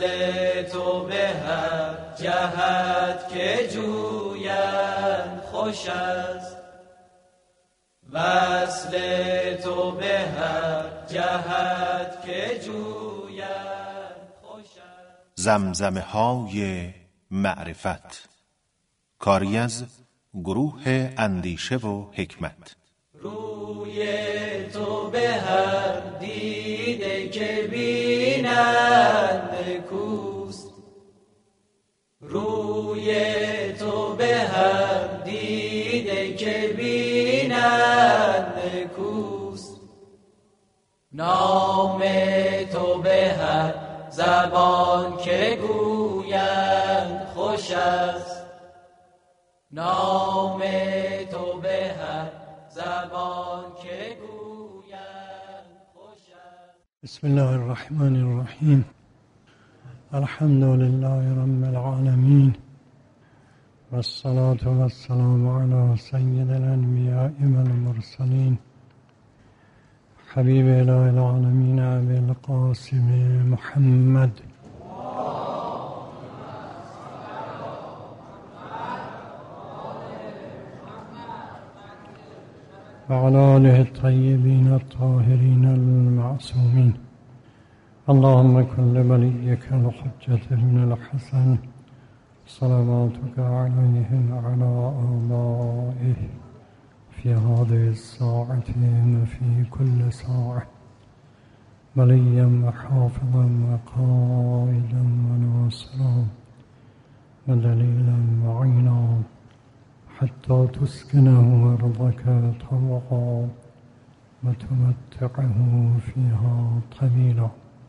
تو به هر جهت که جویند خوش است، وصل تو به هر جهت که جویند خوش است. زمزمه های معرفت، کاری از گروه اندیشه و حکمت. روی تو به هر دیده که بینند نکوست، روی تو به هر دیده که بینند نکوست، نام تو به هر زبان که گویند خوش است، نام تو به هر زبان که گویند خوش است. بسم الله الرحمن الرحیم. الحمد لله رب العالمین والصلاة والسلام علی سید الانبیاء والمرسلین حبیب اله العالمین ابی القاسم محمد وعلى آله الطيبين الطاهرين المعصومين. اللهم كن لوليك الحجة ابن الحسن صلواتك عليه وعلى آبائه في هذه الساعة وفي كل ساعة وليا وحافظا وقائدا وناصرا ودليلا معينا حتى تسكنه أرضك طوعا وتمتعه فيها طويلا.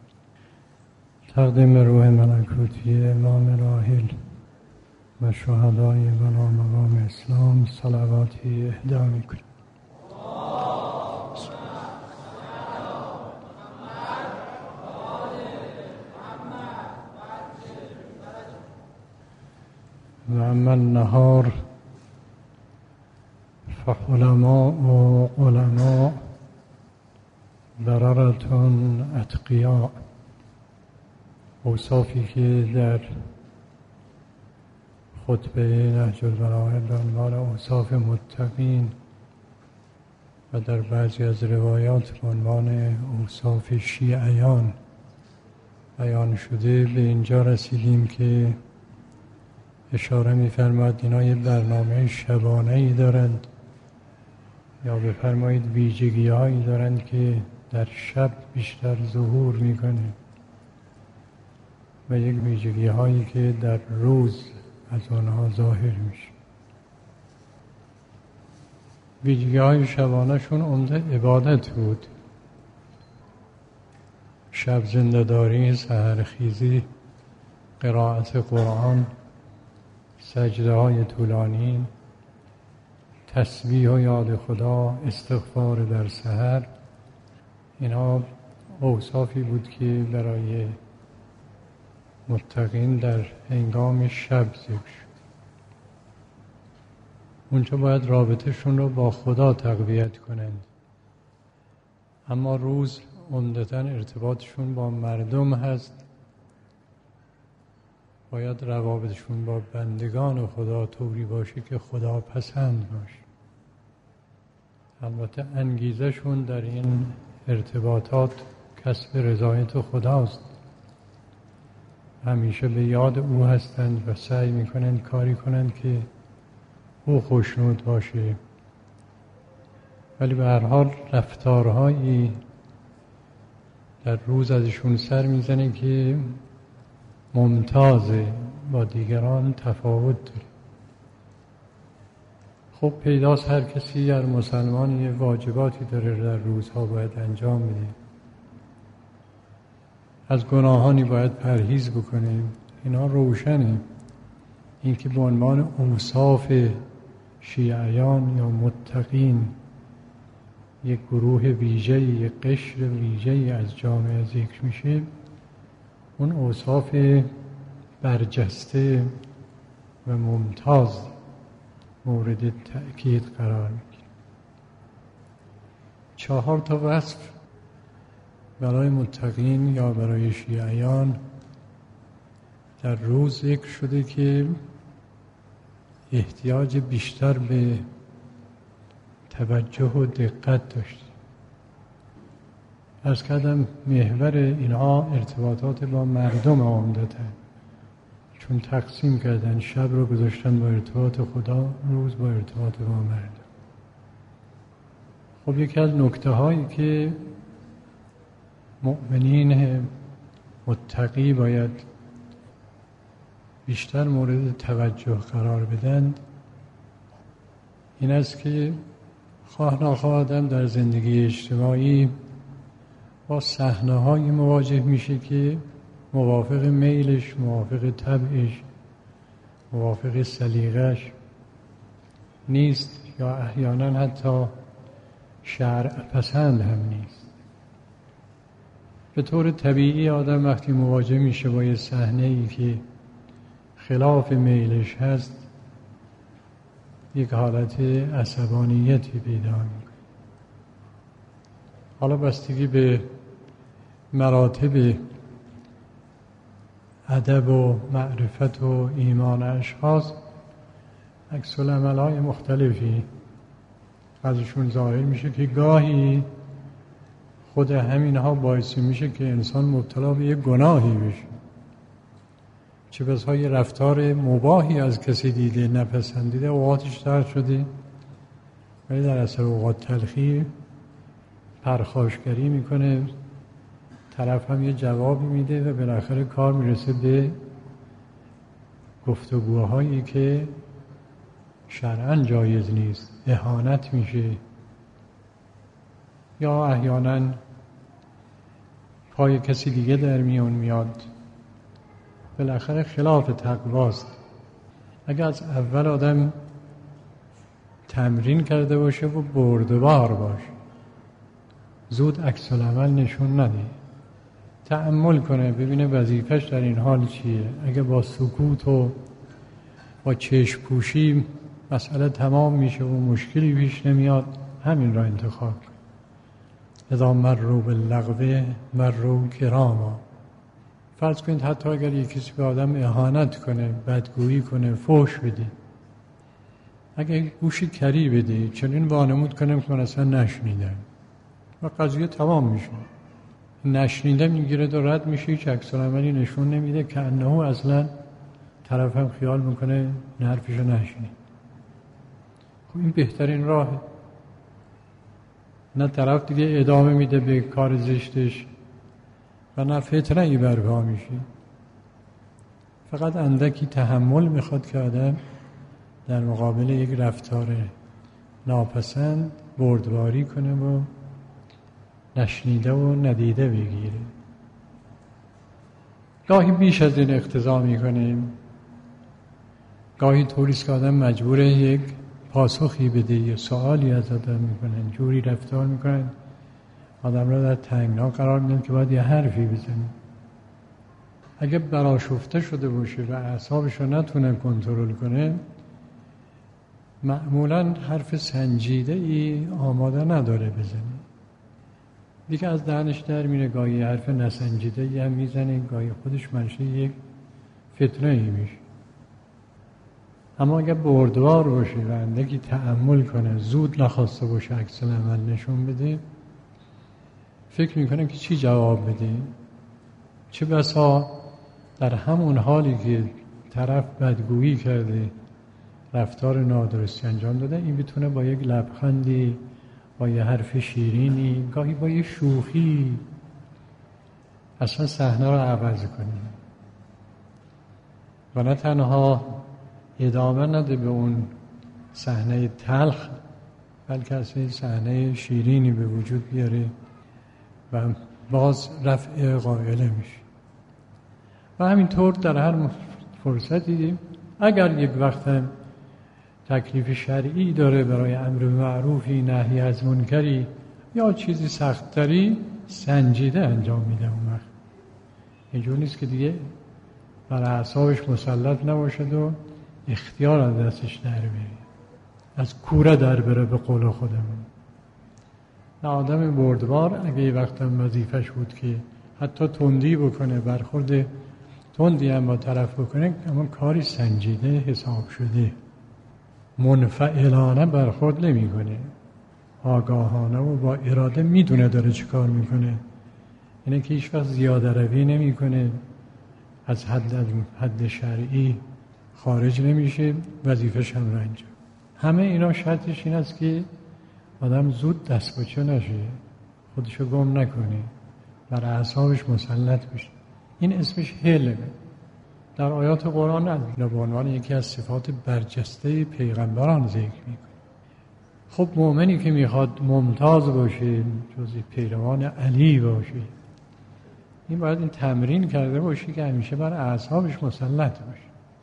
تقدیم روح ملکوتی امام راحل و شهدای بلا مقام اسلام صلواتی اهدا میکنیم. و اما النهار فحلماء و علماء بررتون اتقیاء. اوصافی که در خطبه نهج البلاغه به عنوان اوصاف متقین و در بعضی از روایات به عنوان اوصاف شیعیان بیان شده، به اینجا رسیدیم که اشاره می‌فرماید اینا یه برنامه شبانه‌ای دارند، یا بفرمایید ویژگی‌هایی دارند که در شب بیشتر ظهور میکنه و یک ویژگی‌هایی که در روز از آنها ظاهر میشه. ویژگی‌های شبانه‌شون عمده عبادت بود، شب زنده‌داری، سحرخیزی، قرائت قرآن، سجده‌های طولانی، تسبیح و یاد خدا، استغفار در سحر. اینا اوصافی بود که برای متقین در هنگام شب ذکر شد. اونجا باید رابطهشون رو با خدا تقویت کنند، اما روز عمدتاً ارتباطشون با مردم هست. باید روابطشون با بندگان خدا طوری باشه که خدا پسند باشه. البته انگیزشون در این ارتباطات کسب رضایت خداست، همیشه به یاد او هستند و سعی میکنند کاری کنند که او خوشنود باشه، ولی به هر حال رفتارهایی در روز ازشون سر میزنه که ممتازه، با دیگران تفاوت داره. خب پیداست هر کسی، هر مسلمانی یه واجباتی داره در روزها باید انجام بده. از گناهانی باید پرهیز بکنیم، اینا روشنه. این که به عنوان اوصاف شیعیان یا متقین یک گروه ویژه‌ای، یک قشر ویژه‌ای از جامعه ذکر میشه، اون اوصاف برجسته و ممتاز مورد تأکید قرار میگیره. 4 وصف برای متقین یا برای شیعیان در روز ذکر شده که احتیاج بیشتر به توجه و دقت داشتیم. عرض کردم محور اینها ارتباطات با مردم عمدتاً، چون تقسیم کردن شب رو گذاشتن با ارتباط خدا، روز با ارتباط با مردم. خب یکی از نکته هایی که مؤمنین متقی باید بیشتر مورد توجه قرار بدن این است که خواه ناخواه آدم در زندگی اجتماعی با صحنه‌هایی مواجه میشه که موافق میلش، موافق طبعش، موافق سلیقش نیست یا احیانا حتی شرع پسند هم نیست. به طور طبیعی آدم وقتی مواجه میشه با یه صحنه‌ای که خلاف میلش هست یک حالت عصبانیتی پیدا میکنه. حالا بستگی به مراتب ادب و معرفت و ایمان اشخاص عکس العمل‌های مختلفی ازشون ظاهر میشه که گاهی خود همینها باعث میشه که انسان مبتلا به یک گناهی بشه، چه بسا یه رفتار مباحی از کسی دیده نپسندیده اوقاتش ترد شده ولی در اثر اوقات تلخی پرخاشگری میکنه، طرف هم یه جوابی میده و بالاخره کار میرسه به گفتگوهایی که شرعاً جایز نیست، اهانت میشه یا احیانا پای کسی دیگه در میون میاد، بالاخره خلاف تقواست. اگر از اول آدم تمرین کرده باشه و بردبار باشه، زود عکس العمل نشون نده، تأمل کنه ببینه وظیفش در این حال چیه. اگه با سکوت و با چشم پوشی مسئله تمام میشه و مشکلی پیش نمیاد، همین را انتخاب کن. اذا مروا باللغو مروا کراما. فرض کنید حتی اگر یک کسی به آدم اهانت کنه، بدگویی کنه، فحش بده، اگر گوشی کری بده چنین وانمود کنم که من اصلا نشنیدم و قضیه تمام میشه، نشنیده میگیره و رد میشه، هیچ عکس العملی نشون نمیده که انه اصلا طرف هم خیال میکنه حرفشو نشنید. خب این بهترین راهه، نه طرف دیگه ادامه میده به کار زشتش و نه فتنه ای برپا میشه. فقط اندکی تحمل میخواد که آدم در مقابل یک رفتار ناپسند بردباری کنه و نشنیده و ندیده بگیره. گاهی بیش از این اقتضا میکنیم، گاهی طوریست که آدم مجبوره یک پاسخی بده، یه سوالی از آدم میکنن، جوری رفتار میکنن آدم را در تنگنا قرار میدن که باید یه حرفی بزنه. اگه برآشفته شده باشه و اعصابش رو نتونه کنترل کنه، معمولاً حرف سنجیده ای آماده نداره بزنه، دیگه از دهنش در میره، گاهی حرف نسنجیده ای هم میزنه، گاهی خودش منشه یک فتنه ای میشه. اما اگه بردبار باشه و اندکی تأمل کنه، زود نخواسته باشه عکس العمل نشون بده، فکر میکنه که چی جواب بده. چه بسا در همون حالی که طرف بدگویی کرده، رفتار نادرستی انجام داده، این بتونه با یک لبخندی، با یه حرف شیرینی، گاهی با یه شوخی اصلا صحنه رو عوض کنه و نه تنها ادامه نده به اون صحنه تلخ، بلکه اصلا صحنه شیرینی به وجود بیاره و باز رفع قائله میشه. و همینطور در هر فرصتی اگر یک وقت تکلیف شرعی داره برای امر معروفی، نهی از منکری یا چیزی سخت‌تری، سنجیده انجام میده. اون وقت اینجور نیست که دیگه بر اعصابش مسلط نباشد و اختیار از دستش در بره، از کوره در بره به قول خودمون. نه، آدم بردبار اگه یه وقت هم وظیفش بود که حتی تندی بکنه، برخورد تندی هم با طرف بکنه، اما کاری سنجیده حساب شده، منفعلانه برخورد نمیکنه، آگاهانه و با اراده میدونه داره چه کار میکنه. اینه که هیچ وقت زیاده روی نمیکنه، از حد شرعی خارج نمیشه، وظیفه‌ش هم رنج. همه اینا شرطش این است که آدم زود دست باچه نشه، خودشو گم نکنه، بر اعصابش مسلط بشه. این اسمش حلمه. در آیات قرآن به عنوان یکی از صفات برجسته پیغمبران ذکر میکنه. خب مؤمنی که میخواد ممتاز باشه، جزء پیروان علی باشه، این باید این تمرین کرده باشه که همیشه بر اعصابش مسلط باشه.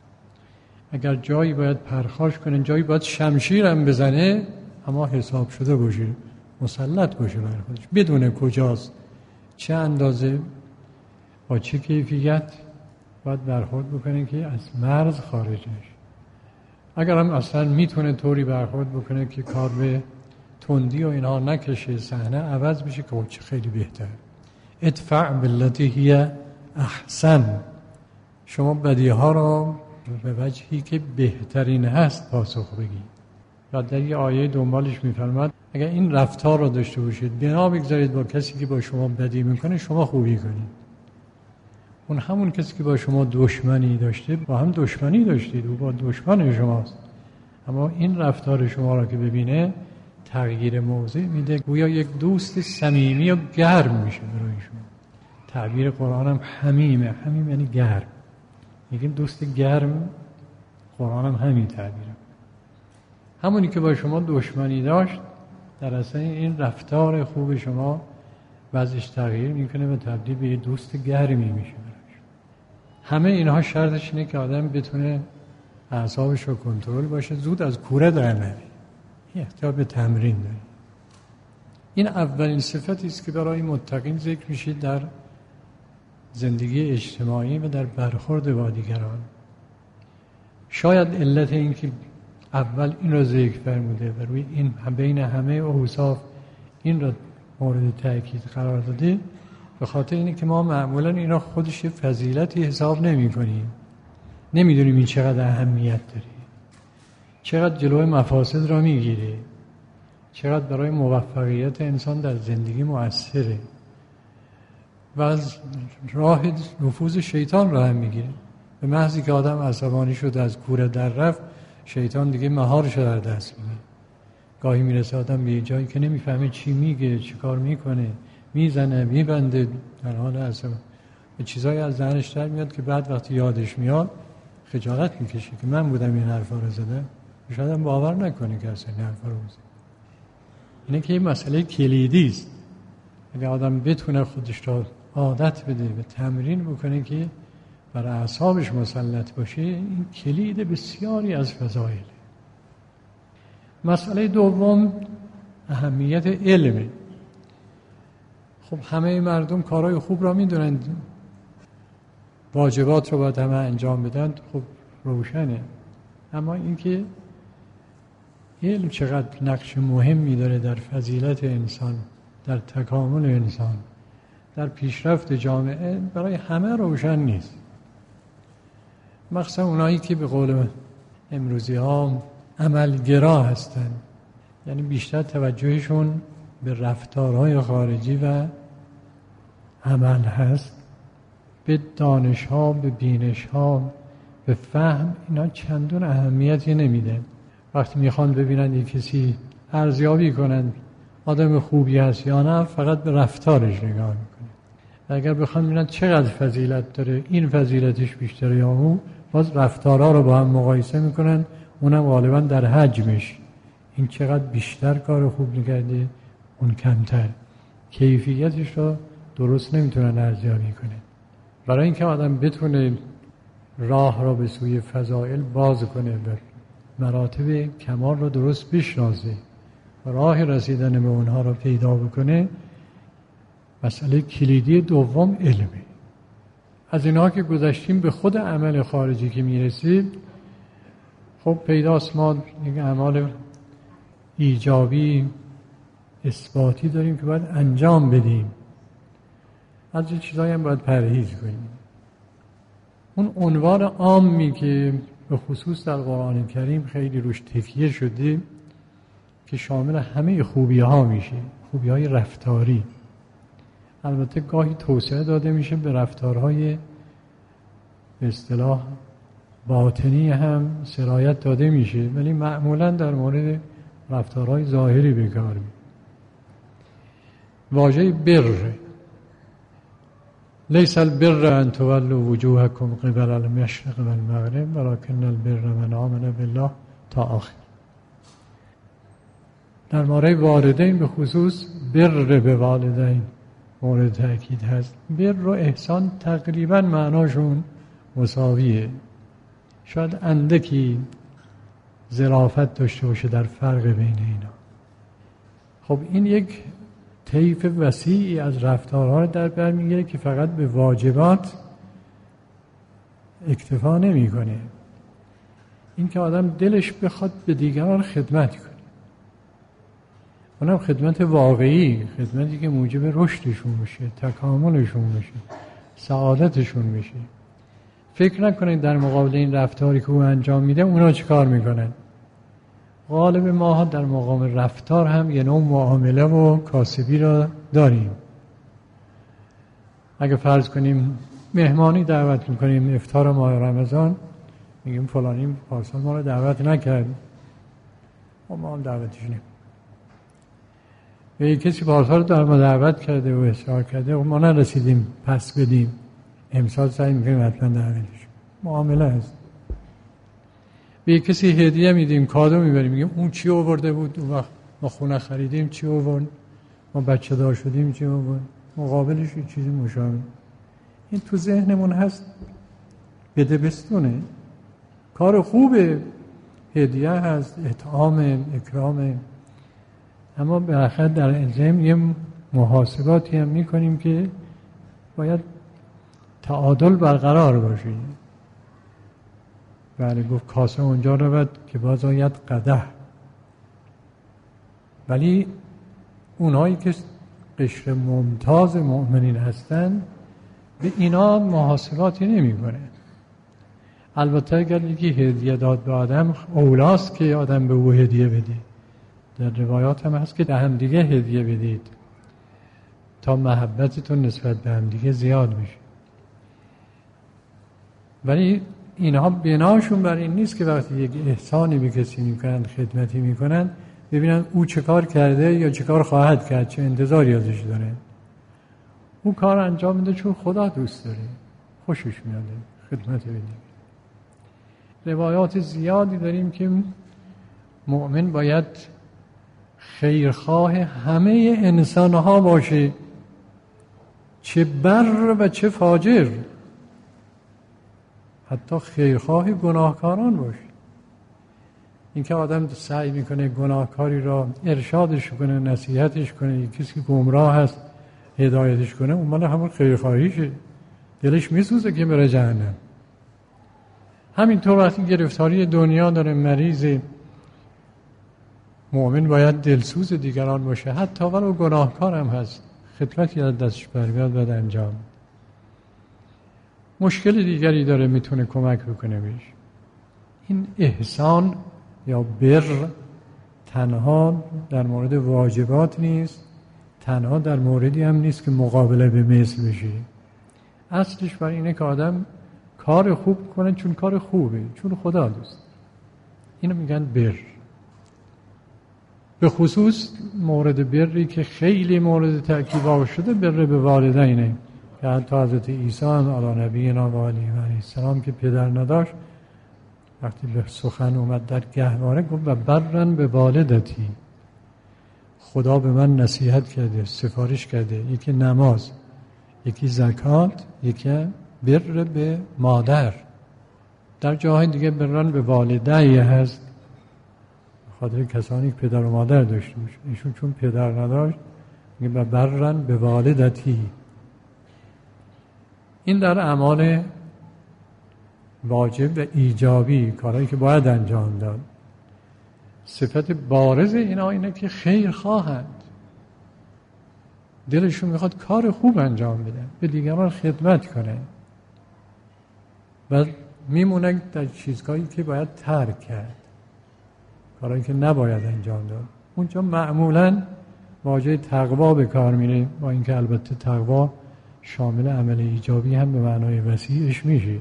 اگر جایی باید پرخاش کنه، جایی باید شمشیر هم بزنه، اما حساب شده باشه، مسلط باشه بر خودش، بدون کجاست، چه اندازه، با چه کیفیت باید برخورد بکنه که از مرز خارج نشه. اگر هم اصلا میتونه طوری برخورد بکنه که کار به تندی و اینها نکشه، صحنه عوض بشه، که چه خیلی بهتر. ادفع بالتی هی احسن. شما بدیها را به وجهی که بهترین هست پاسخ بگید. و در یه آیه دنبالش میفرماد اگر این رفتار را داشته باشید، بنا بگذارید با کسی که با شما بدی میکنه شما خوبی کنید. اون همون کسی که با شما دشمنی داشته، با هم دشمنی داشتید، او با دشمن شماست، اما این رفتار شما را که ببینه تغییر موضع میده، گویا یک دوست صمیمی و گرم میشه برای شما. تعبیر قرآن هم حمیمه. حمیم یعنی گرم. میگیم دوست گرم، قرآن هم همین تعبیره. همونی که با شما دشمنی داشت، در اصل این رفتار خوب شما وضعش تغییر میکنه و تبدیل به دوست گرمی میشه. همه اینها شرطش اینه که آدم بتونه اعصابش رو کنترل باشه، زود از کوره در نره. این احتیاج به تمرین داره. این اولین صفتی است که برای متقین ذکر میشه در زندگی اجتماعی و در برخورد با دیگران. شاید علت این که اول این رو ذکر فرموده و روی این بین همه اوصاف این رو مورد تأکید قرار داده، به خاطر اینه که ما معمولا اینا خودش فضیلتی حساب نمی کنیم، نمیدونیم این چقدر اهمیت داره، چقدر جلوی مفاسد را میگیره، چقدر برای موفقیت انسان در زندگی مؤثره و از راه نفوذ شیطان را هم میگیره. به محضی که آدم عصبانی شد، از کوره در رفت، شیطان دیگه مهارش در دست میگیره. گاهی میرسه آدم به جایی که نمیفهمه چی میگه، چی کار میکنه، میزنه، میبنده، در حال عصبانی به چیزایی از ذهنش در میاد که بعد وقتی یادش میاد خجالت میکشه که من بودم این حرفا رو زدم. شاید هم باور نکنه که اصلا این حرفا رو زدم. اینه که این مسئله کلیدی است. اگه آدم بتونه خودش را عادت بده و تمرین بکنه که بر اعصابش مسلط باشه، این کلید بسیاری از فضایل. مسئله دوم اهمیت علمه. خب همه مردم کارهای خوب را میدونن، واجبات رو باید همه انجام بدن، خب روشنه. اما اینکه علم چقدر نقش مهمی داره در فضیلت انسان، در تکامل انسان، در پیشرفت جامعه، برای همه روشن نیست. مخصوصا اونایی که به قول امروزی ها عملگرا هستن، یعنی بیشتر توجهشون به رفتارهای خارجی و عمل هست، به دانش ها، به بینش ها، به فهم، اینا چندون اهمیتی نمیده. وقتی میخوان ببینن یک کسی ارزیابی کنن آدم خوبی هست یا نه، فقط به رفتارش نگاه میکنه. و اگر بخوان ببینن چقدر فضیلت داره، این فضیلتش بیشتره یا اون، باز رفتارها رو با هم مقایسه میکنن، اونم غالبا در حجمش، این چقدر بیشتر کار خوب نکرده، اون کمتر. کیفیتش رو درست نمیتونن ارزیابی کنه. برای اینکه آدم بتونه راه را به سوی فضائل باز کنه و مراتب کمال رو درست بشناسه و راه رسیدن به اونها رو پیدا بکنه، مسئله کلیدی دوم علمه. از اینها که گذشتیم به خود عمل خارجی که میرسید، خب پیداست ما یک اعمال ایجابی اثباتی داریم که باید انجام بدیم، از این چیزایی هم باید پرهیز کنیم. اون عنوان عامی که به خصوص در قرآن کریم خیلی روش تکیه شده که شامل همه خوبی ها میشه، خوبی های رفتاری. البته گاهی توسعه داده میشه به رفتارهای به اصطلاح باطنی هم سرایت داده میشه، ولی معمولا در مورد رفتارهای ظاهری به کار میره. واژه بر، لیس البر ان تولوا وجوهکم قبل المشرق والمغرب ولکن البر من آمن بالله تا آخر. در مورد والدین به خصوص بر به والدین مورد تأکید هست. بر و احسان تقریبا معناشون مساویه، شاید اندکی ظرافت داشته باشه در فرق بین اینا. خب این یک طیف وسیعی از رفتارها در بر میگیره که فقط به واجبات اکتفا نمیکنه. این که آدم دلش بخواد به دیگران خدمت کنه، اونم خدمت واقعی، خدمتی که موجب رشدشون میشه، تکاملشون میشه، سعادتشون میشه. فکر نکنید در مقابل این رفتاری که او انجام میده اونا چی کار میکنن. غالب ما در مقام رفتار هم یه نوع معامله و کاسبی را داریم. اگه فرض کنیم مهمانی دعوت میکنیم افطار ماه رمضان، میگیم فلانی پارسال ما رو دعوت نکرد و ما هم دعوتش نیم. و کسی پارسال در ما دعوت کرده و اصرار کرده و ما نرسیدیم پس بدیم، امسال سعی میکنیم حتما دعوتش. معامله هست. به کسی هدیه میدیم، کادو میبریم، میگیم اون چی آورده بود، اون وقت ما خونه خریدیم چی آورد، ما بچه دار شدیم چی آورد، مقابلش یه چیزی مشابه. این تو ذهنمون هست، بده بستونه، کار خوبه، هدیه هست، اطعام، اکرام، اما بالاخره در ضمن یه محاسباتی هم میکنیم که باید تعادل برقرار باشه. بله گفت کاسه اونجا رود که باز آید قدح. ولی اونهایی که قشر ممتاز مؤمنین هستن به اینا محاسباتی نمی کنه. البته اگر یکی هدیه داد به آدم اولاست که آدم به او هدیه بده. در روایات هم هست که به هم دیگه هدیه بدید تا محبتتون نسبت به هم دیگه زیاد میشه. ولی اینها بناشون بر این نیست که وقتی یک احسانی به کسی میکنن، خدمتی میکنن، ببینن او چه کار کرده یا چه کار خواهد کرد، چه انتظاری ازش داره. او کار انجام میده چون خدا دوست داره، خوشش میاده، خدمت بده. روایات زیادی داریم که مؤمن باید خیرخواه همه انسانها باشه، چه بر و چه فاجر، حتی خیرخواه گناهکاران باشه. این که آدم سعی میکنه گناهکاری را ارشادش کنه، نصیحتش کنه، کسی که گمراه هست هدایتش کنه، اون مال همون خیرخواهیشه، دلش میسوزه که بره جهنم. همینطور وقتی گرفتاری دنیا داره، مریض، مؤمن باید دلسوز دیگران باشه، حتی ولو گناهکار هم هست، خدمتی از دستش برمیاد باید انجام. مشکل دیگری داره میتونه کمک بکنه بهش. این احسان یا بر تنها در مورد واجبات نیست، تنها در موردی هم نیست که مقابله به مثل بشه. اصلش بر اینه که آدم کار خوب کنه چون کار خوبه، چون خدا دوست. اینو میگن بر. به خصوص مورد بری که خیلی مورد تأکید شده بر به والدینه، که حتی حضرت عیسی علی نبینا و علیه السلام که پدر نداشت، وقتی به سخن اومد در گهواره گفت و برن به والدتی، خدا به من نصیحت کرده، سفارش کرده، یکی نماز، یکی زکات، یکی بر به مادر. در جاهای دیگه برن به والدی هست، خاطر کسانی که پدر و مادر داشته باشه. ایشون چون پدر نداشت میگه و برن به والدتی. این در اعمال واجب و ایجابی، کارهایی که باید انجام داد. صفت بارز اینا اینه که خیر خواهند، دلشون میخواد کار خوب انجام بدن، به دیگران خدمت کنه. و میمونه در چیزهایی که باید ترک کرد، کارهایی که نباید انجام داد. اونجا معمولاً واژه تقوا به کار میره، با اینکه البته تقوا شامل عمل ایجابی هم به معنای وسیعش میشه،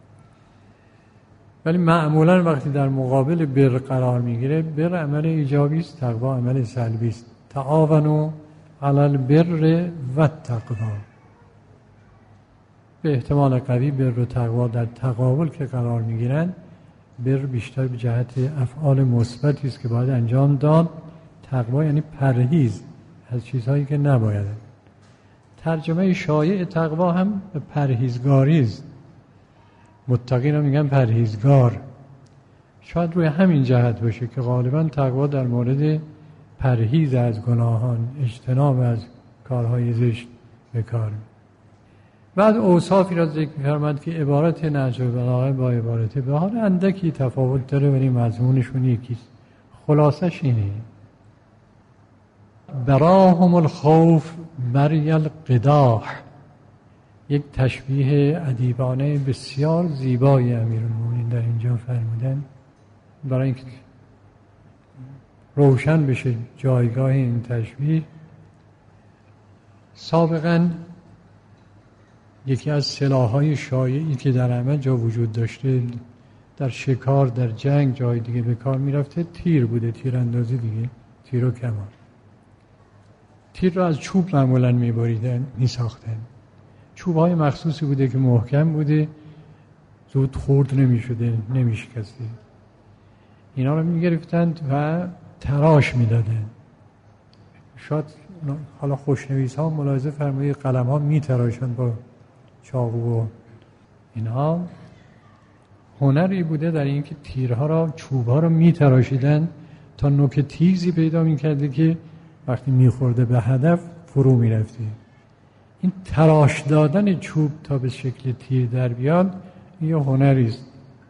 ولی معمولاً وقتی در مقابل بر قرار میگیره، بر عمل ایجابی است، تقوا عمل سلبی است. تعاونوا علی البر و التقوا. به احتمال قوی بر و تقوا در تقابل که قرار میگیرن، بر بیشتر به جهت افعال مثبتی است که باید انجام داد، تقوا یعنی پرهیز از چیزهایی که نباید. ترجمه شایع تقوا هم به پرهیزگاری است. متقین رو میگن پرهیزگار. شاید روی همین جهت باشه که غالبا تقوا در مورد پرهیز از گناهان، اجتناب از کارهای زشت به کار. بعد اوصافی را ذکر می‌فرماد که عبارت نهج البلاغه با عبارت بهار اندکی تفاوت داره، ولی مضمونشون یکیست. خلاصش اینه: براهم الخوف بری القداح. یک تشبیه ادیبانه بسیار زیبای امیرالمومنین در اینجا فرمودن برای اینکه روشن بشه جایگاه این تشبیه. سابقاً یکی از سلاح‌های شایعی که در همه جا وجود داشته، در شکار، در جنگ، جای دیگه به کار می‌رفته، تیر بوده، تیراندازی دیگه، تیر و کمان. تیر را از چوب معمولاً می‌بریدن، می‌ساختن. چوب‌های مخصوصی بوده که محکم بوده، زود خرد نمی‌شده، نمی‌شکسته. اینا رو می‌گرفتند و تراش می‌دادن. شاید حالا خوشنویس‌ها ملاحظه فرمودید قلم‌ها می‌تراشند با چاقو و اینها. هنری بوده در اینکه تیرها را، چوب‌ها را می‌تراشیدن تا نوک تیزی پیدا می‌کرده که وقتی می‌خورده به هدف فرو می‌رفته. این تراش دادن چوب تا به شکل تیر در بیاد یه هنری است.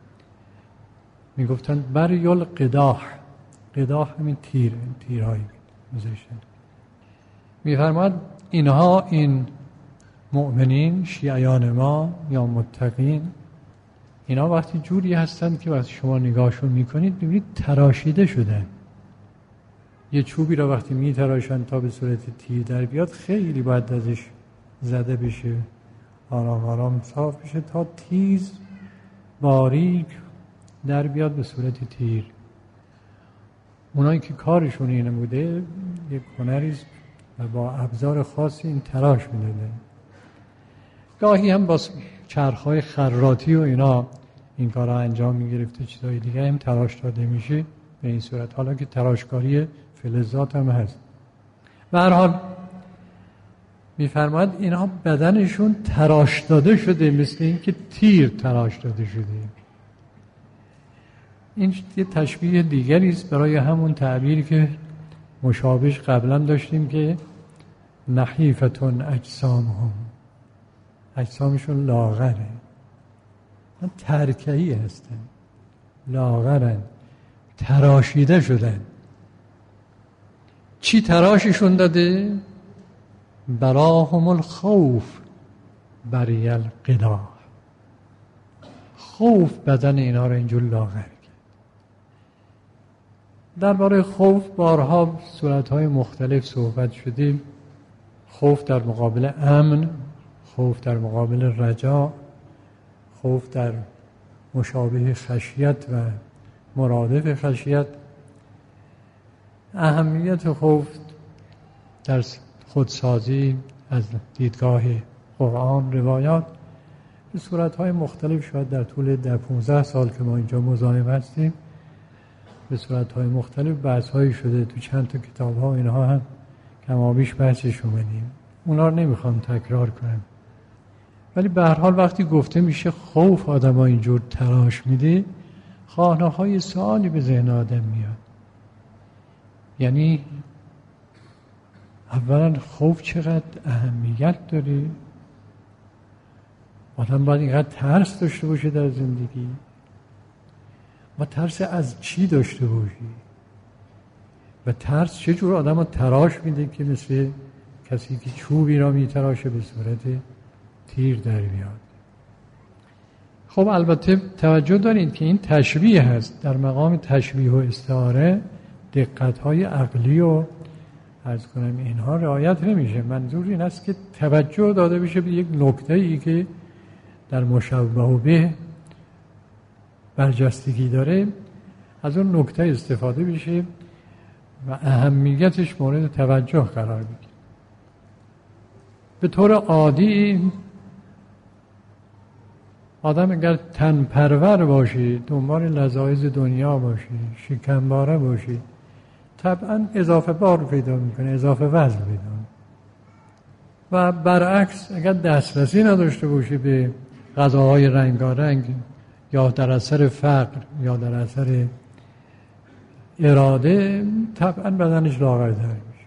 میگفتن بری القداح. قداح همین تیرهایی می‌ذاشتن. می‌فرماد اینها، این مؤمنین، شیعیان ما یا متقین، اینا وقتی جوری هستند که وقتی شما نگاهشون میکنید ببینید تراشیده شدن. یه چوبی را وقتی میتراشن تا به صورت تیر در بیاد، خیلی باید ازش زده بشه، آرام آرام صاف بشه تا تیز باریک در بیاد به صورت تیر. اونایی که کارشون اینه بوده، یک هنریست و با ابزار خاصی این تراش میدادن. گاهی هم با چرخ‌های خراطی و اینا این کارها انجام میگرفته، چیزهای دیگه هم تراش داده میشه به این صورت، حالا که تراشکاری فلزات هم هست. به هر حال میفرماید اینها بدنشون تراش داده شده، مثل این که تیر تراش داده شده. این یه تشبیه دیگری است برای همون تعبیری که مشابهش قبلا داشتیم که نحیفتون اجسامهم، اجسامشون لاغره، ترکه‌ای هستن، لاغرن، تراشیده شدن. چی تراششون داده؟ براهم الخوف بری القداح. خوف بدن اینا رو اینجور لاغر کرد. درباره خوف بارها صورت‌های مختلف صحبت شده. خوف در مقابل امن، خوف در مقابل رجا، خوف در مشابه خشیت و مرادف خشیت. اهمیت خوف در خودسازی از دیدگاه قرآن، روایات به صورت‌های مختلف، شاید در طول 15 سال که ما اینجا مزاحم هستیم به صورت‌های مختلف بحث‌هایی شده، تو چند تا کتاب‌ها اینها هم کمابیش بحثش اومدیم، اونا رو نمیخوام تکرار کنم. ولی به هر حال وقتی گفته میشه خوف آدم‌ها اینجور تراش میده، خانه‌های سوالی به ذهن آدم میاد. یعنی اولا خوف چقدر اهمیت داره؟ آدم باید اینقدر ترس داشته باشه در زندگی؟ و ترس از چی داشته باشی؟ و ترس چجور آدم رو تراش میده که مثل کسی که چوبی را میتراشه به صورت تیر در بیاد؟ خب البته توجه دارید که این تشبیه هست، در مقام تشبیه و استعاره دقت‌های عقلی و عرض کنم اینها رعایت نمیشه. منظور این است که توجه داده بشه به یک نکته‌ای که در مشابه به برجستگی داره، از اون نکته استفاده بشه و اهمیتش مورد توجه قرار بگیره. به طور عادی آدم اگر تن پرور باشه، دنبال لذایذ دنیا باشه، شکمباره باشه، طبعا اضافه بار پیدا میکنه، اضافه وزن پیدا میکنه. و برعکس اگر دسترسی نداشته باشه به غذاهای رنگارنگ، یا در اثر فقر یا در اثر اراده، طبعا بدنش لاغرتر میشه.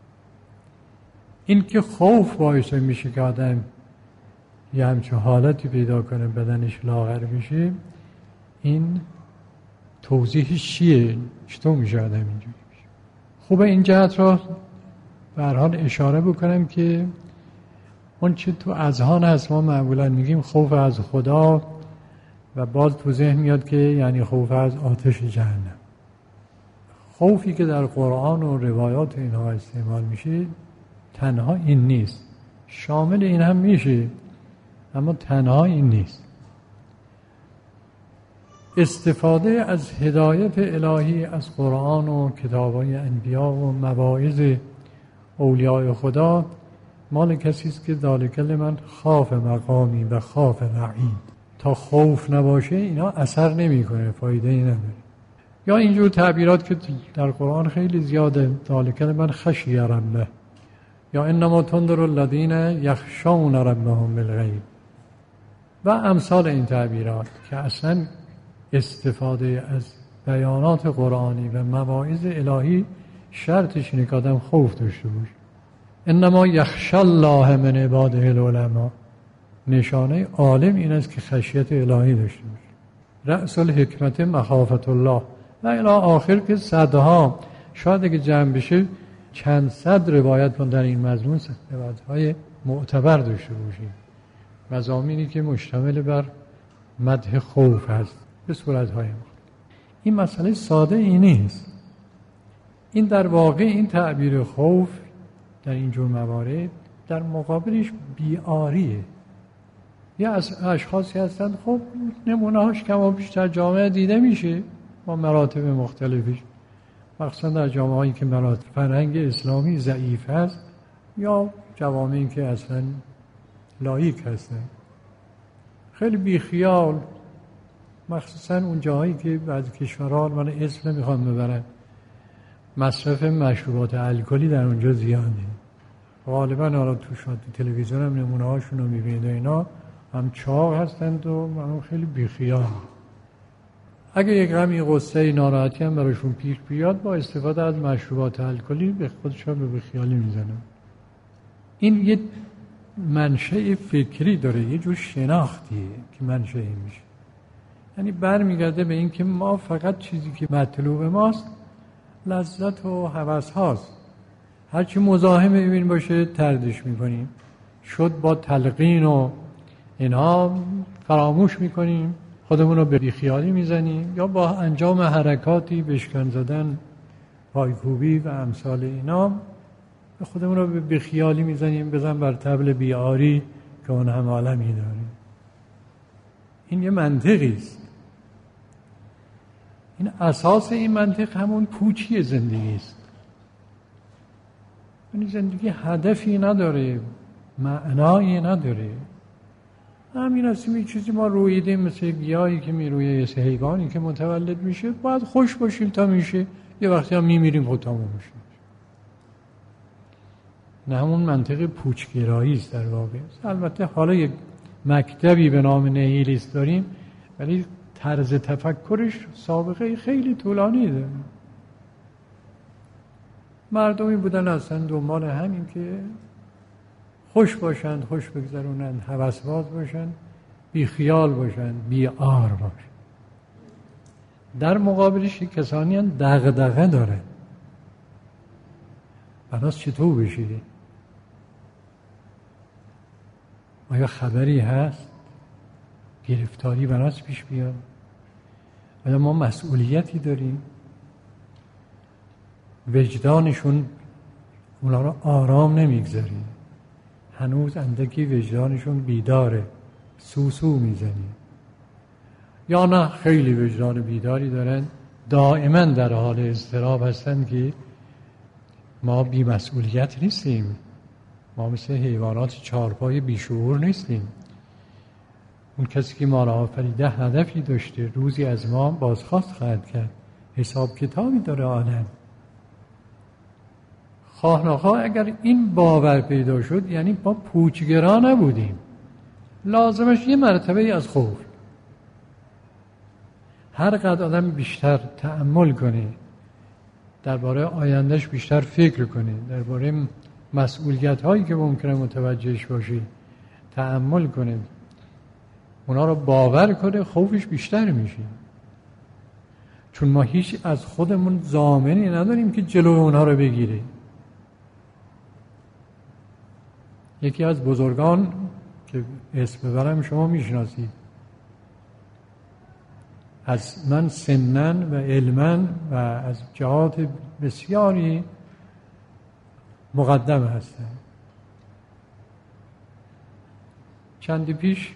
این که خوف باعث میشه که آدم یه همچه حالتی پیدا کنه بدنش لاغر بشه، این توضیحش چیه؟ چطور میشه آدم اینجوری بشه؟ خوبه این جهت را به هر حال اشاره بکنم که اون چه تو اذهان هست ما معمولا میگیم خوف از خدا و باز تو ذهن میاد که یعنی خوف از آتش جهنم. خوفی که در قرآن و روایات اینها استعمال میشه تنها این نیست، شامل این هم میشه، اما تنها این نیست. استفاده از هدایت الهی از قرآن و کتاب‌های انبیا و مواعظ اولیاء خدا مال کسی است که ذالک لمن خاف مقامی و خاف وعید. تا خوف نباشه اینا اثر نمیکنه، فایده ای نداره. یا اینجور تعبیرات که در قرآن خیلی زیاده، ذالک لمن خشی ربه، یا انما تنذر الذین یخشون ربهم بالغیب و امثال این تعبیرات که اصلا استفاده از بیانات قرآنی و مواعظ الهی شرطش اینه که آدم خوف داشته باشه. انما یخشی الله من عباده العلماء، نشانه عالم این است که خشیت الهی داشته باشه. رأس الحکمت مخافت الله و الی آخر که صدها، شاید اگه جمع بشه چند صد روایت من در این مضمون روایت‌های معتبر داشته باشیم، مضامینی که مشتمل بر مدح خوف هست به صورت‌های مختلف. این مسئله ساده ای نیست. این در واقع این تعبیر خوف در اینجور موارد در مقابلش بیاریه. یا از اشخاصی هستند خب نمونه‌هاش کم و بیش در جامعه دیده میشه با مراتب مختلفش، مخصوصا در جامعه‌ای که مراتب فرهنگ اسلامی ضعیف هست یا جوامعی که اصلا لایک هستن، خیلی بیخیال، مخصوصا اون جاهایی که بعضی کشورها، من اسم نمیخوام ببرم، مصرف مشروبات الکلی در اونجا زیاده. غالبا حالا تو تلویزیون هم نمونه هاشون رو میبینید و اینا هم چاق هستند و من خیلی بیخیال. اگه یک غمی غصه ناراحتی هم براشون پیش بیاد با استفاده از مشروبات الکلی به خودشون به بیخیالی میزنن. این یه منشأ فکری داره، یه جور شناختیه که منشأ میشه. یعنی برمیگرده به این که ما فقط چیزی که مطلوب ماست لذت و هوس هاست. هرچی مزاحم این باشه تردش میکنیم، شد با تلقین و اینها فراموش میکنیم، خودمون رو به بیخیالی میزنیم، یا با انجام حرکاتی بشکن زدن، پایکوبی و امثال اینا خودمون رو به بیخیالی میزنیم، بزن بر طبل بیاری که اون هم عالمی داریم. این یه منطقی است. این اساس این منطق همون پوچی زندگی است. یعنی زندگی هدفی نداره، معنایی نداره. همین هستیم یه چیزی ما رویدیم، مثل گیاهی که میرویه، یه حیوانی که متولد میشه، باید خوش باشیم تا میشه، یه وقتی هم میمیریم خود تمام میشه. نه همون منطق پوچگرایی است در واقع. البته حالا یک مکتبی به نام نیهیلیسم داریم، ولی طرز تفکرش سابقه خیلی طولانی داره. مردمی بودن اصلا دنبال همین که خوش باشند، خوش بگذرونند، هوسباز باشند، بی خیال باشند، بی آر باشند. در مقابلش کسانی هم دغدغه داره. بناس چطور بشید؟ آیا خبری هست گرفتاری بناس پیش بیاد؟ آیا ما مسئولیتی داریم؟ وجدانشون اونا رو آرام نمیگذاریم، هنوز اندکی وجدانشون بیداره، سوسو میزنیم. یا نه خیلی وجدان بیداری دارن، دائما در حال اضطراب هستن که ما بی مسئولیت نیستیم، ما مثل حیوانات چارپای بیشعور نیستیم. اون کسی که ما را آفریده هدفی داشته، روزی از ما بازخواست خواهد کرد، حساب کتابی داره عالم. خواه نخواه اگر این باور پیدا شد یعنی ما پوچگرا نبودیم. لازمش یه مرتبه از خوف. هر قدر آدم بیشتر تأمل کنه، درباره آیندهش بیشتر فکر کنه، درباره مسئولیت هایی که ممکنه متوجهش باشی تأمل کنه، اونا رو باور کنه، خوفش بیشتر میشه. چون ما هیچ از خودمون ضامنی نداریم که جلوی اونها رو بگیره. یکی از بزرگان که اسم ببرم شما میشناسید، از من سنن و علما و از جهات بسیاری مقدم هستن. چندی پیش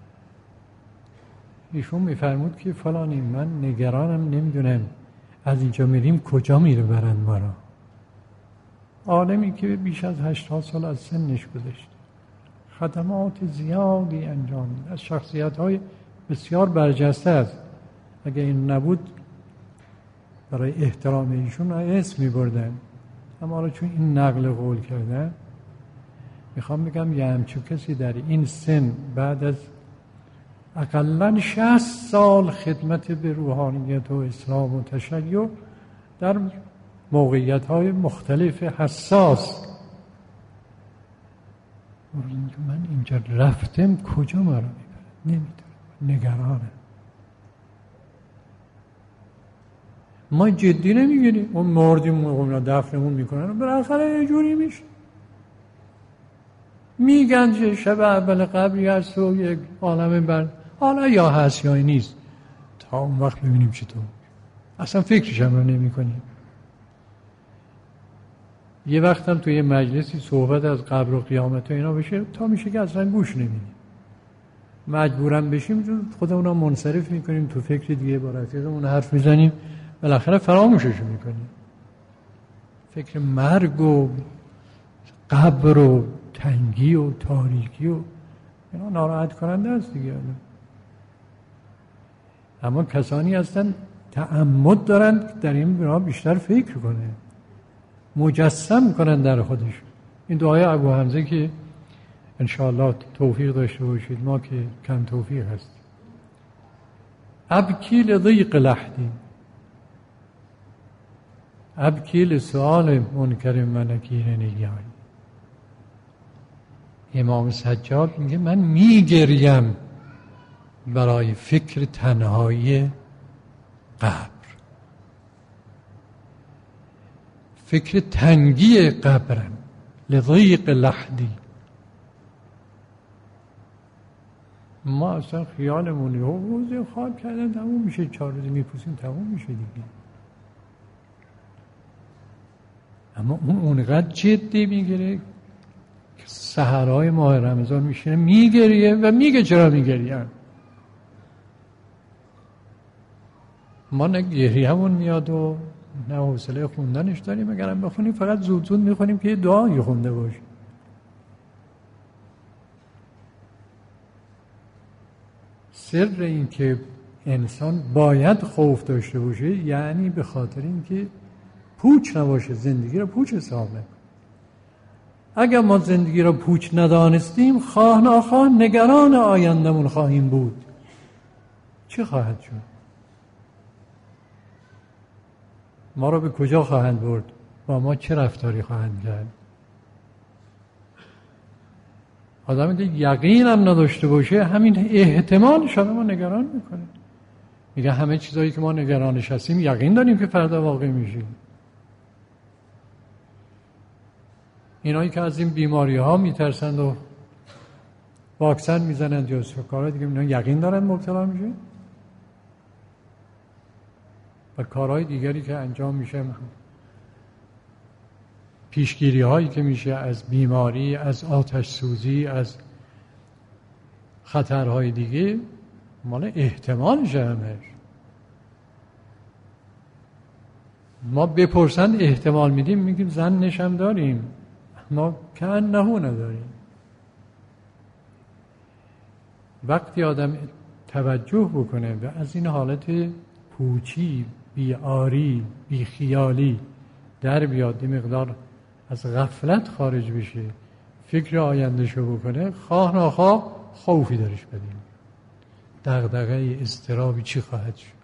ایشون میفرمود که فلانی من نگرانم، نمیدونم از اینجا میریم کجا میره برن ما را. عالمی که بیش از 80 سال از سنش گذشته، خدمات زیادی انجام میده، از شخصیت‌های بسیار برجسته است. اگه این نبود برای احترام ایشون اسم می‌بردن، اما را چون این نقل قول کردن، میخوام بگم یه همچون کسی در این سن بعد از اقلاً 60 سال خدمت به روحانیت و اسلام و تشیع در موقعیت‌های مختلف حساس، من اینجا رفتم کجا مرا میبرم نمیدونم، نگرانم. ما جدی نمیگیریم، اون مردیم اونا دفنمون میکنن، بالاخره یه جوری میشه. میگن که شب اول قبری هست و یک عالم بعد، حالا یا هست یا نیست، تا اون وقت ببینیم چطور. اصلا فکرش هم رو نمی کنیم. یه وقت هم توی مجلسی صحبت از قبر و قیامت و اینا بشه، تا میشه که اصلا گوش نمیدیم، مجبورم بشیم چون خودمون منصرف میکنیم تو فکر دیگه، با رفیقمون حرف میزنیم، بالاخره فراموشش میکنیم. فکر مرگ و قبر و تنگی و تاریکی و اینا ناراحت کننده است دیگه. اما کسانی هستن تعمد دارن در این بنا بیشتر فکر کنه، مجسم کنن در خودش. این دعای ابو حمزه که انشاءالله توفیق داشته باشید، ما که کم توفیق هستیم. ابکی لضیق لحدی، ابکی لسؤال منکر و نکیر نیای. امام سجاد میگه من میگریم برای فکر تنهایی قبر، فکر تنگی قبرم، لضیق لحدی. ما اصلا خیالمونی روزی خواب کردن تموم میشه، 4 روزی میپوسیم تموم میشه دیگه. اما اونقدر جدی میگیره که سحرهای ماه رمضان میشینه میگریه و میگه چرا میگریم. ما نه گریه‌مون میاد و نه حوصله خوندنش داریم، اگرم بخونیم فقط زود زود میخونیم که یه دعایی خونده باشه. سر این که انسان باید خوف داشته باشه یعنی به خاطر این که پوچ نباشه، زندگی رو پوچ حساب نکنه. اگر ما زندگی رو پوچ ندانستیم، خواه ناخواه نگران آیندمون خواهیم بود. چه خواهد شد؟ ما رو به کجا خواهند برد؟ با ما چه رفتاری خواهند کرد؟ آدمی که یقین هم نداشته باشه، همین احتمالش ما نگران میکنه. میگه همه چیزایی که ما نگرانش هستیم یقین داریم که فردا واقع میشه. اینایی که از این بیماری ها میترسند و واکسن میزنند یا کارهای دیگه، اینا یقین دارن مبتلا میشه. و کارهای دیگری که انجام میشه، پیشگیری هایی که میشه از بیماری، از آتش سوزی، از خطرهای دیگه، مال احتمالشه همش. ما بپرسند احتمال میدیم، میگیم زن نشم داریم، ما کأنه نداریم. وقتی آدم توجه بکنه و از این حالت پوچی، بیاری، بیخیالی در بیاد، این مقدار از غفلت خارج بشه، فکر آیندهشو بکنه، خواه ناخواه خوفی درش بدیم، دغدغه اضطرابی چی خواهد شد.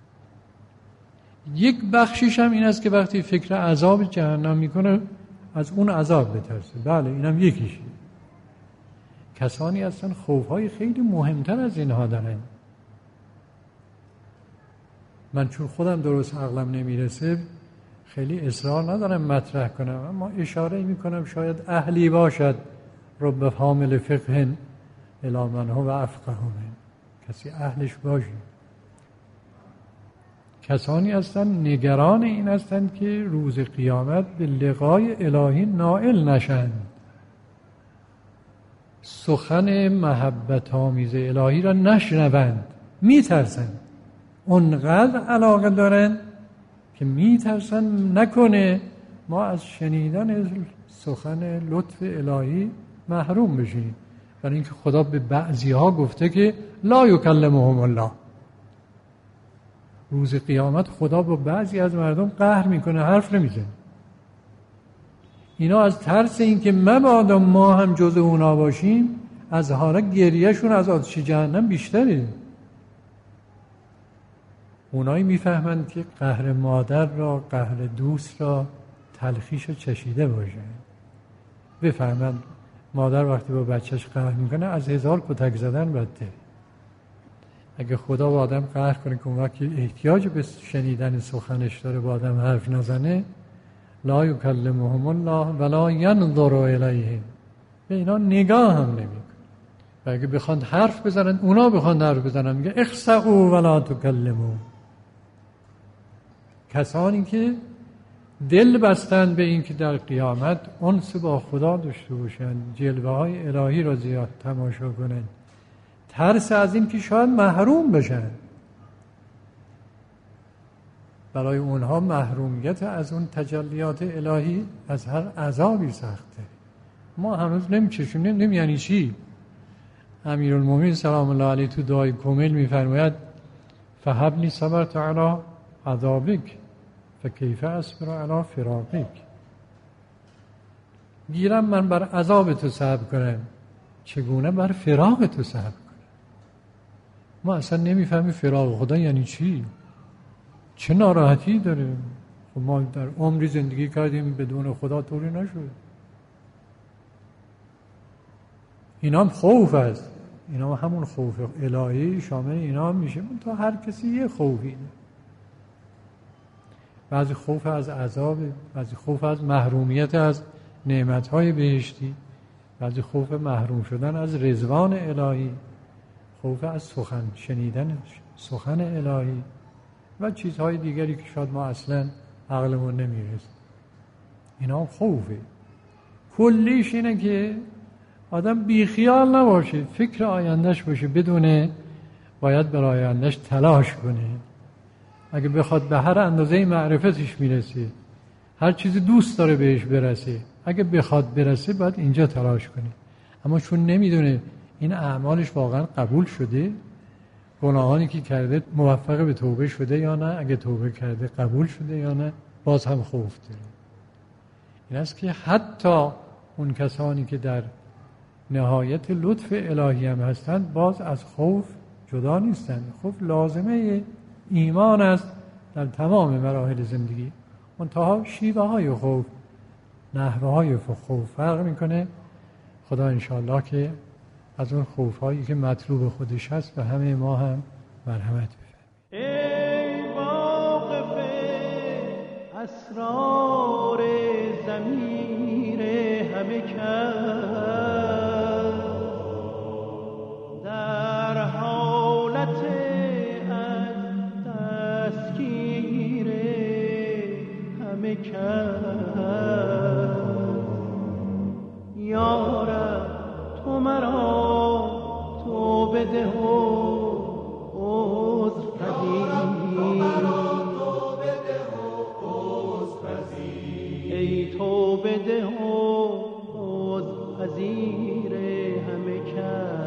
یک بخشیش هم این است که وقتی فکر عذاب جهنم میکنه از اون عذاب بترسه. بله اینم یکیشه. کسانی هستن خوفهای خیلی مهمتر از اینها دارن. من چون خودم درست عقلم نمیرسه خیلی اصرار ندارم مطرح کنم، اما اشاره میکنم شاید اهلی باشد رب حامل فقه الی من هو افقه من، کسی اهلش باشه. کسانی هستن نگران این هستن که روز قیامت به لقای الهی نائل نشند، سخن محبت آمیز الهی را نشنوند، میترسند. اونقدر علاقه دارن که میترسن نکنه ما از شنیدن سخن لطف الهی محروم بشیم، برای اینکه خدا به بعضی ها گفته که لا یکلمهم الله. روز قیامت خدا با بعضی از مردم قهر میکنه، حرف نمیزنه. اینا از ترس اینکه مبادا ما هم جز اونا باشیم، از حالا گریهشون از آتش جهنم بیشتره. اونایی میفهمند که قهر مادر را، قهر دوست را تلخیش چشیده باشن. بفهمند مادر وقتی با بچهش قهر میکنه از 1000 کتک زدن بدتره. اگه خدا با آدم قهر کنه که اون وقت احتیاج به شنیدن سخنش داره با آدم حرف نزنه، لا یکلمهم الله ولا ینظر الیهم، به اینا نگاه هم نمیکنه. و اگه بخوان حرف بزنن، اونا بخوان حرف بزنن، میگه اخسئوا ولا تکلموا. کسانی که دل بستن به این که در قیامت انس با خدا داشته باشن، جلوه های الهی را زیاد تماشا کنن، ترس از این که شاید محروم بشن، برای اونها محرومیت از اون تجلیات الهی از هر عذابی سخته. ما هنوز نمیچشونیم یعنی چی. امیرالمومنین سلام الله علیه تو دعای کمیل میفرماید فهب لی صبرت علی عذابک فکیف اصبر علی فراقک. گیرم من بر عذاب تو صبر کنم، چگونه بر فراق تو صبر کنم. ما اصلا نمیفهمیم فراق خدا یعنی چی، چه ناراحتی داره. خب ما در عمری زندگی کردیم بدون خدا، طوری نشد. اینا هم خوف است، اینا هم همون خوف الهی شامل اینا هم میشه. تا هر کسی یه خوفی، بعضی خوف از عذاب، بعضی خوف از محرومیت از نعمتهای بهشتی، بعضی خوف محروم شدن از رضوان الهی، خوف از سخن شنیدن سخن الهی و چیزهای دیگری که شاید ما اصلا عقلمون نمیرسه. اینا خوفه. کلیش اینه که آدم بیخیال نباشه، فکر آیندهش باشه، بدونه باید برای آیندهش تلاش کنه. اگه بخواد به هر اندازه معرفتش میرسه، هر چیزی دوست داره بهش برسه، اگه بخواد برسه باید اینجا تلاش کنه. اما چون نمیدونه این اعمالش واقعا قبول شده، گناهانی که کرده موفق به توبه شده یا نه، اگه توبه کرده قبول شده یا نه، باز هم خوف داره. این است که حتی اون کسانی که در نهایت لطف الهی هم هستند باز از خوف جدا نیستند. خوف لازمه ایمان است در تمام مراحل زندگی. منتها شیوه های خوف، نحوه های خوف فرق میکنه. خدا انشاءالله که از اون خوف هایی که مطلوب خودش هست به همه ما هم مرحمت بفرماید. ای واقف اسرار ضمیر همه کس، کرد. یارب تو مرا تو بده و عذر پذیر. ای تو بده و عذر پذیر همه کس.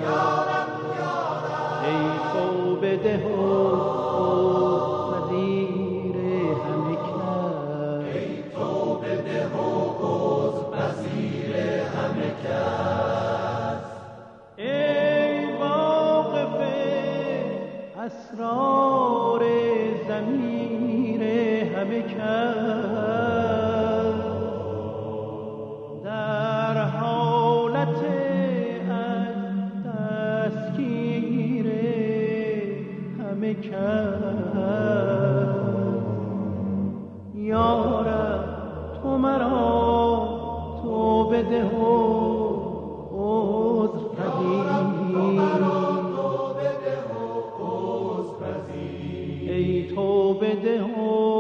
ای تو بده و عذر پذیر همه کس. ای تو بده و عذر پذیر همه کس. ای واقف اسرار ضمیر همه کس. در حالت از دستگیر همه کس. یارب تو مرا تو بده و عذر پذیر. ای تو بده و